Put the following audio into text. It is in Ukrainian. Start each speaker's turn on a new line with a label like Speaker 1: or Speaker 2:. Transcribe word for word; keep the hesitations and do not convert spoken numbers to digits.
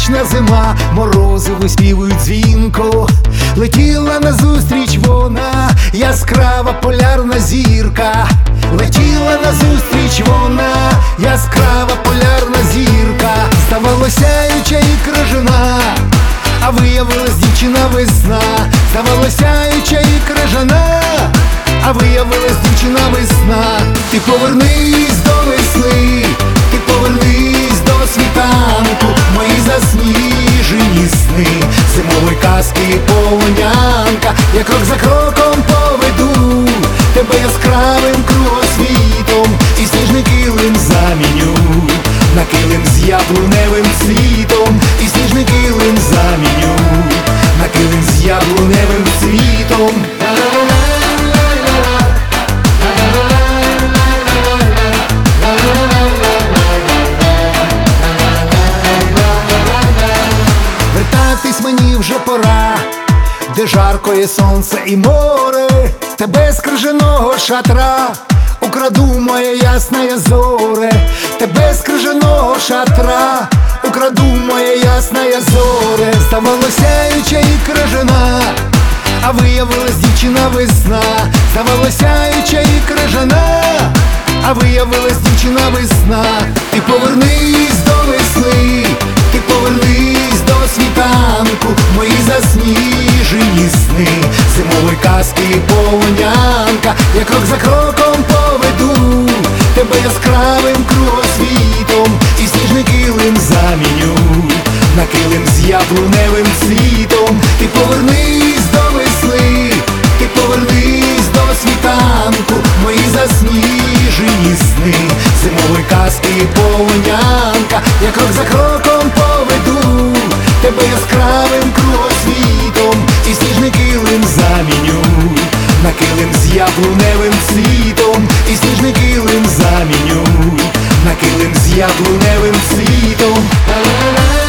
Speaker 1: вічна зима, морози виспівують дзвінко. Летіла назустріч вона, яскрава полярна зірка. Летіла назустріч вона, яскрава полярна зірка. Здавалося, сяюча і крижана, а виявилась дівчина весна. Здавалося, сяюча і крижана, а виявилась дівчина весна. Ти повернись до весни, ти повернись до світанку, мої засніжені сни, зимової казки полонянка. Я крок за кроком поведу тебе яскравим кругосвітом, і сніжний килим заміню на килим з яблуневим цвітом, і сніжний килим заміню на килим з яблуневим цвітом. Вертатись мені вже пора, де жарко є сонце і море. Тебе з крижаного шатра украду, моє ясне зоре. Тебе з крижаного шатра украду, моє ясне зоре. Здавалося, сяюча і крижана, а виявилась дівчина весна. Здавалося, сяюча і крижана, а виявилась дівчина весна. Ти повернись до весни, ти повернись до світанку, мої засніжені сни, зимової казки полонянка. Я крок за кроком поведу тебе яскравим кругосвітом, і сніжний килим заміню на килим з яблуневим цвітом. Ти повернись до весни, ти повернись до світанку, мої засніжені сни, зимової казки полонянка. Я крок за кроком поведу тебе яскравим кругосвітом, і сніжний килим заміню на килим з яблуневим цвітом, і сніжний килим заміню на килим з яблуневим цвітом.